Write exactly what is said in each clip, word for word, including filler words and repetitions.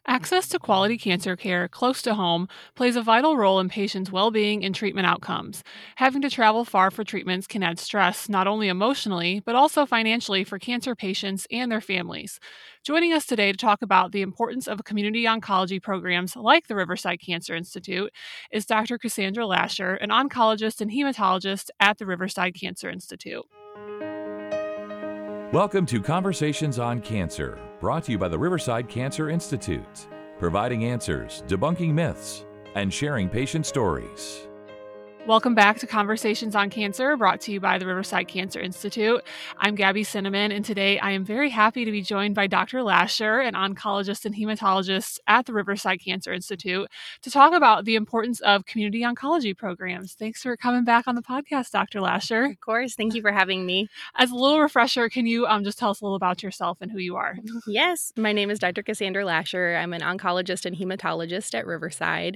Access to quality cancer care close to home plays a vital role in patients' well being and treatment outcomes. Having to travel far for treatments can add stress not only emotionally, but also financially for cancer patients and their families. Joining us today to talk about the importance of community oncology programs like the Riverside Cancer Institute is Doctor Cassandra Lasher, an oncologist and hematologist at the Riverside Cancer Institute. Welcome to Conversations on Cancer, brought to you by the Riverside Cancer Institute, providing answers, debunking myths, and sharing patient stories. Welcome back to Conversations on Cancer, brought to you by the Riverside Cancer Institute. I'm Gabby Cinnamon, and today I am very happy to be joined by Doctor Lasher, an oncologist and hematologist at the Riverside Cancer Institute, to talk about the importance of community oncology programs. Thanks for coming back on the podcast, Doctor Lasher. Of course. Thank you for having me. As a little refresher, can you um, just tell us a little about yourself and who you are? Yes. My name is Doctor Cassandra Lasher. I'm an oncologist and hematologist at Riverside.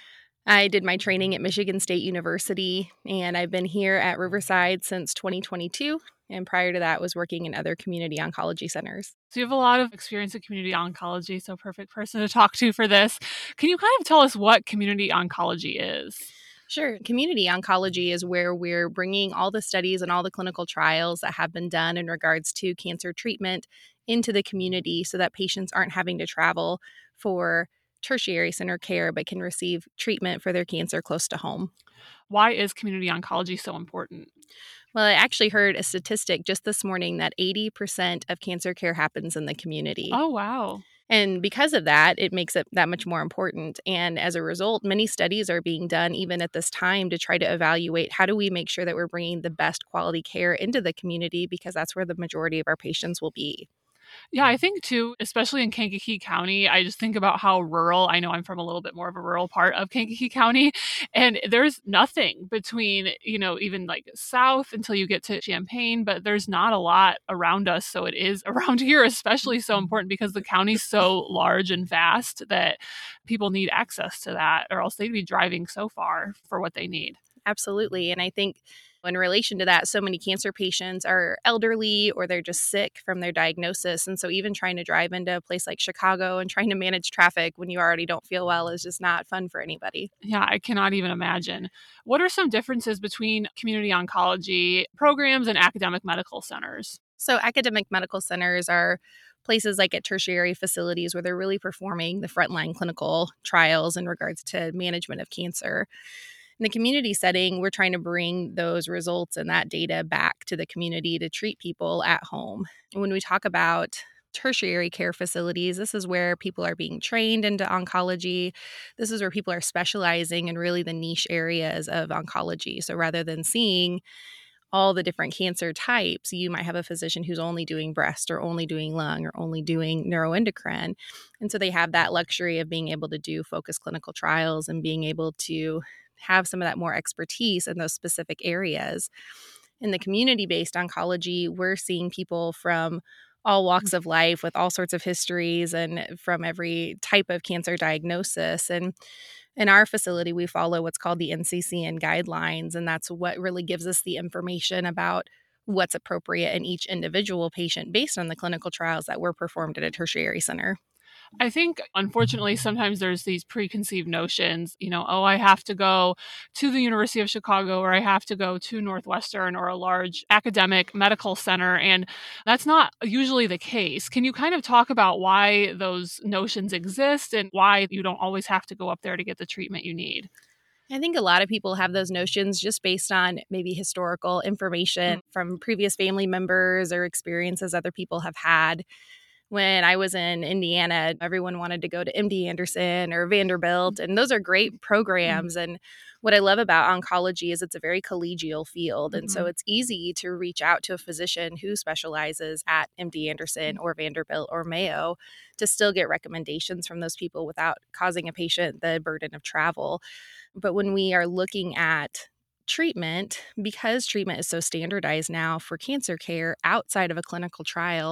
I did my training at Michigan State University, and I've been here at Riverside since twenty twenty-two. And prior to that, was working in other community oncology centers. So you have a lot of experience in community oncology, so perfect person to talk to for this. Can you kind of tell us what community oncology is? Sure. Community oncology is where we're bringing all the studies and all the clinical trials that have been done in regards to cancer treatment into the community so that patients aren't having to travel for tertiary center care, but can receive treatment for their cancer close to home. Why is community oncology so important? Well, I actually heard a statistic just this morning that eighty percent of cancer care happens in the community. Oh, wow. And because of that, it makes it that much more important. And as a result, many studies are being done even at this time to try to evaluate how do we make sure that we're bringing the best quality care into the community, because that's where the majority of our patients will be. Yeah, I think too, especially in Kankakee County, I just think about how rural, I know I'm from a little bit more of a rural part of Kankakee County, and there's nothing between, you know, even like south until you get to Champaign, but there's not a lot around us. So it is around here, especially so important because the county's so large and vast that people need access to that, or else they'd be driving so far for what they need. Absolutely. And I think in relation to that, so many cancer patients are elderly or they're just sick from their diagnosis. And so even trying to drive into a place like Chicago and trying to manage traffic when you already don't feel well is just not fun for anybody. Yeah, I cannot even imagine. What are some differences between community oncology programs and academic medical centers? So academic medical centers are places like at tertiary facilities where they're really performing the frontline clinical trials in regards to management of cancer. In the community setting, we're trying to bring those results and that data back to the community to treat people at home. And when we talk about tertiary care facilities, this is where people are being trained into oncology. This is where people are specializing in really the niche areas of oncology. So rather than seeing all the different cancer types, you might have a physician who's only doing breast or only doing lung or only doing neuroendocrine. And so they have that luxury of being able to do focused clinical trials and being able to have some of that more expertise in those specific areas. In the community-based oncology, we're seeing people from all walks of life with all sorts of histories and from every type of cancer diagnosis. And in our facility, we follow what's called the N C C N guidelines, and that's what really gives us the information about what's appropriate in each individual patient based on the clinical trials that were performed at a tertiary center. I think, unfortunately, sometimes there's these preconceived notions, you know, oh, I have to go to the University of Chicago or I have to go to Northwestern or a large academic medical center. And that's not usually the case. Can you kind of talk about why those notions exist and why you don't always have to go up there to get the treatment you need? I think a lot of people have those notions just based on maybe historical information mm-hmm. from previous family members or experiences other people have had. When I was in Indiana, everyone wanted to go to M D Anderson or Vanderbilt, and those are great programs. Mm-hmm. And what I love about oncology is it's a very collegial field. And mm-hmm. so it's easy to reach out to a physician who specializes at M D Anderson mm-hmm. or Vanderbilt or Mayo to still get recommendations from those people without causing a patient the burden of travel. But when we are looking at treatment, because treatment is so standardized now for cancer care outside of a clinical trial,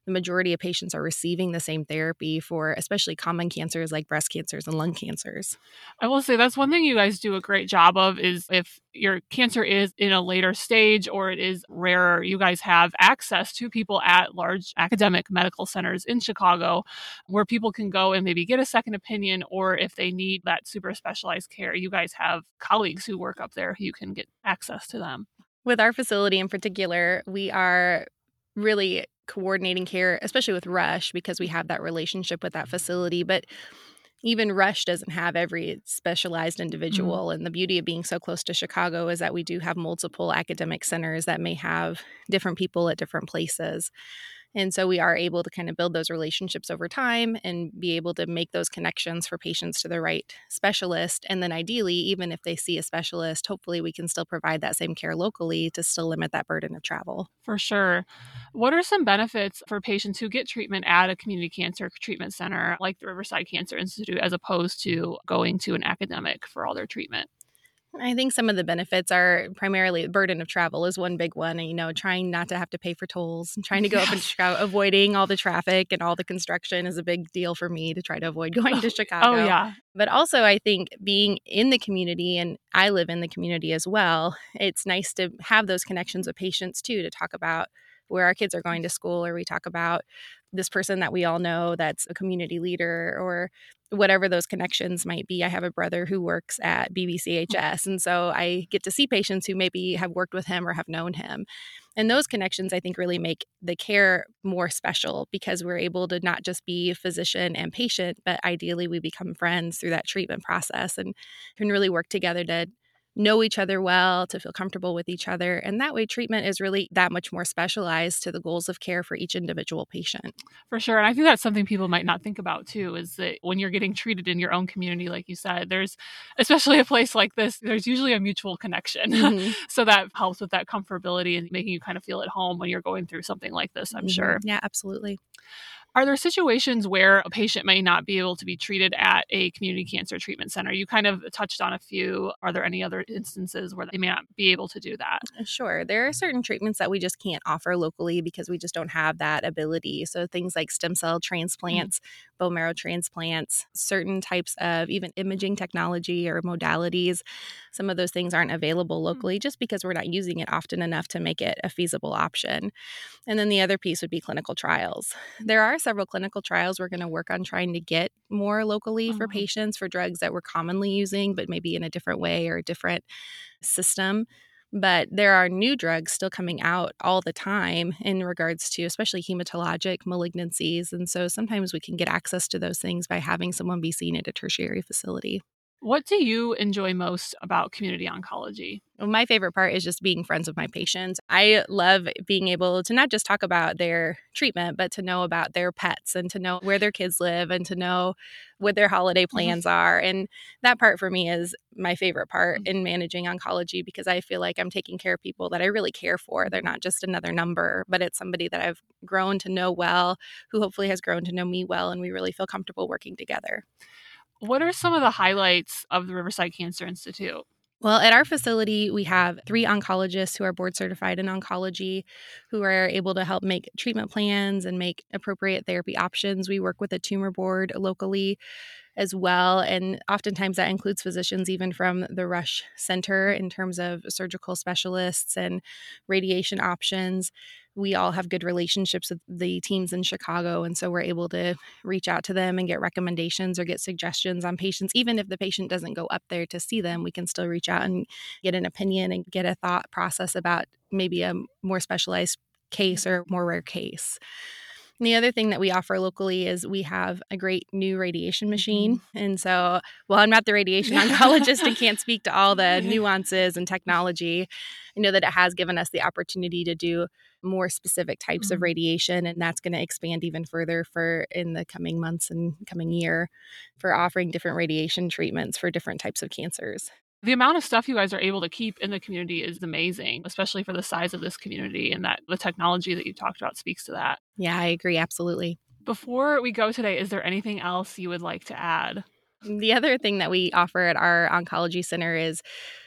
the majority of patients are receiving the same therapy for especially common cancers like breast cancers and lung cancers. I will say that's one thing you guys do a great job of is if your cancer is in a later stage or it is rarer, you guys have access to people at large academic medical centers in Chicago where people can go and maybe get a second opinion, or if they need that super specialized care, you guys have colleagues who work up there who you can get access to them. With our facility in particular, we are really coordinating care, especially with Rush, because we have that relationship with that facility. But even Rush doesn't have every specialized individual. Mm. And the beauty of being so close to Chicago is that we do have multiple academic centers that may have different people at different places. And so we are able to kind of build those relationships over time and be able to make those connections for patients to the right specialist. And then ideally, even if they see a specialist, hopefully we can still provide that same care locally to still limit that burden of travel. For sure. What are some benefits for patients who get treatment at a community cancer treatment center like the Riverside Cancer Institute as opposed to going to an academic for all their treatment? I think some of the benefits are primarily the burden of travel is one big one. And, you know, trying not to have to pay for tolls and trying to go yes. up in Chicago, avoiding all the traffic and all the construction is a big deal for me to try to avoid going to Chicago. Oh, yeah. But also, I think being in the community, and I live in the community as well, it's nice to have those connections with patients, too, to talk about where our kids are going to school, or we talk about this person that we all know that's a community leader, or whatever those connections might be. I have a brother who works at B B C H S, and so I get to see patients who maybe have worked with him or have known him. And those connections, I think, really make the care more special because we're able to not just be physician and patient, but ideally we become friends through that treatment process and can really work together to know each other well, to feel comfortable with each other. And that way treatment is really that much more specialized to the goals of care for each individual patient. For sure. And I think that's something people might not think about too, is that when you're getting treated in your own community, like you said, there's, especially a place like this, there's usually a mutual connection. Mm-hmm. So that helps with that comfortability and making you kind of feel at home when you're going through something like this, I'm mm-hmm. sure. Yeah, absolutely. Are there situations where a patient may not be able to be treated at a community cancer treatment center? You kind of touched on a few. Are there any other instances where they may not be able to do that? Sure. There are certain treatments that we just can't offer locally because we just don't have that ability. So things like stem cell transplants, mm-hmm. bone marrow transplants, certain types of even imaging technology or modalities, some of those things aren't available locally mm-hmm. just because we're not using it often enough to make it a feasible option. And then the other piece would be clinical trials. There are several clinical trials we're going to work on trying to get more locally uh-huh. for patients for drugs that we're commonly using, but maybe in a different way or a different system. But there are new drugs still coming out all the time in regards to especially hematologic malignancies. And so sometimes we can get access to those things by having someone be seen at a tertiary facility. What do you enjoy most about community oncology? Well, my favorite part is just being friends with my patients. I love being able to not just talk about their treatment, but to know about their pets and to know where their kids live and to know what their holiday plans mm-hmm. are. And that part for me is my favorite part mm-hmm. in managing oncology because I feel like I'm taking care of people that I really care for. They're not just another number, but it's somebody that I've grown to know well, who hopefully has grown to know me well, and we really feel comfortable working together. What are some of the highlights of the Riverside Cancer Institute? Well, at our facility, we have three oncologists who are board certified in oncology who are able to help make treatment plans and make appropriate therapy options. We work with a tumor board locally as well. And oftentimes that includes physicians even from the Rush Center in terms of surgical specialists and radiation options. We all have good relationships with the teams in Chicago. And so we're able to reach out to them and get recommendations or get suggestions on patients. Even if the patient doesn't go up there to see them, we can still reach out and get an opinion and get a thought process about maybe a more specialized case or more rare case. And the other thing that we offer locally is we have a great new radiation machine. And so while I'm not the radiation oncologist and can't speak to all the nuances and technology, I know that it has given us the opportunity to do more specific types mm-hmm. of radiation. And that's going to expand even further for in the coming months and coming year for offering different radiation treatments for different types of cancers. The amount of stuff you guys are able to keep in the community is amazing, especially for the size of this community, and that the technology that you talked about speaks to that. Yeah, I agree. Absolutely. Before we go today, is there anything else you would like to add? The other thing that we offer at our oncology center is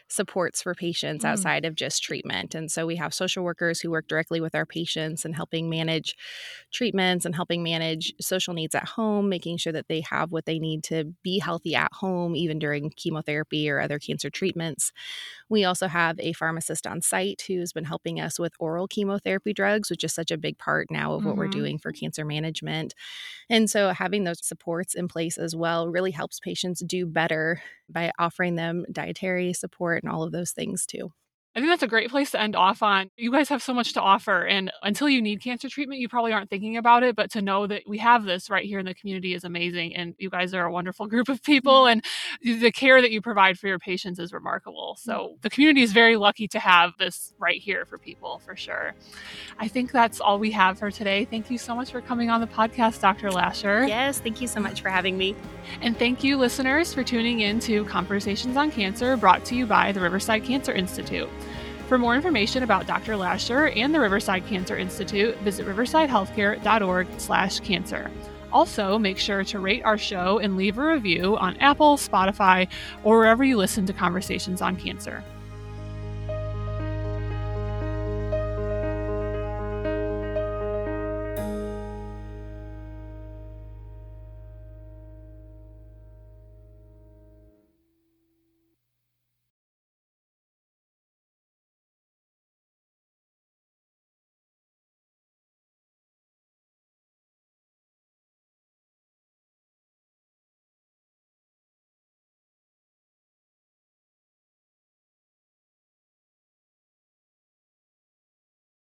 supports for patients Mm. outside of just treatment. And so we have social workers who work directly with our patients and helping manage treatments and helping manage social needs at home, making sure that they have what they need to be healthy at home, even during chemotherapy or other cancer treatments. We also have a pharmacist on site who's been helping us with oral chemotherapy drugs, which is such a big part now of what we're Mhm. doing for cancer management. And so having those supports in place as well really helps patients do better by offering them dietary support and all of those things too. I think that's a great place to end off on. You guys have so much to offer, and until you need cancer treatment, you probably aren't thinking about it, but to know that we have this right here in the community is amazing, and you guys are a wonderful group of people, and the care that you provide for your patients is remarkable. So the community is very lucky to have this right here for people, for sure. I think that's all we have for today. Thank you so much for coming on the podcast, Doctor Lasher. Yes, thank you so much for having me. And thank you, listeners, for tuning in to Conversations on Cancer, brought to you by the Riverside Cancer Institute. For more information about Doctor Lasher and the Riverside Cancer Institute, visit riversidehealthcare.org slash cancer. Also, make sure to rate our show and leave a review on Apple, Spotify, or wherever you listen to Conversations on Cancer.